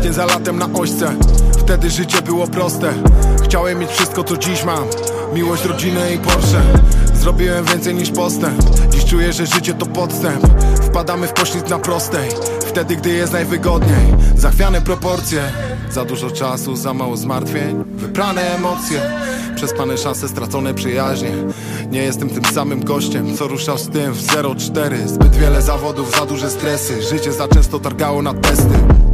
tęsknię za latem na ośce. Wtedy życie było proste. Chciałem mieć wszystko, co dziś mam. Miłość, rodzinę i Porsche. Zrobiłem więcej niż postęp. Dziś czuję, że życie to podstęp. Wpadamy w poślizg na prostej, wtedy, gdy jest najwygodniej. Zachwiane proporcje, za dużo czasu, za mało zmartwień. Wyprane emocje, przespane szanse, stracone przyjaźnie. Nie jestem tym samym gościem, co ruszał z tym w 0-4. Zbyt wiele zawodów, za duże stresy. Życie za często targało na testy.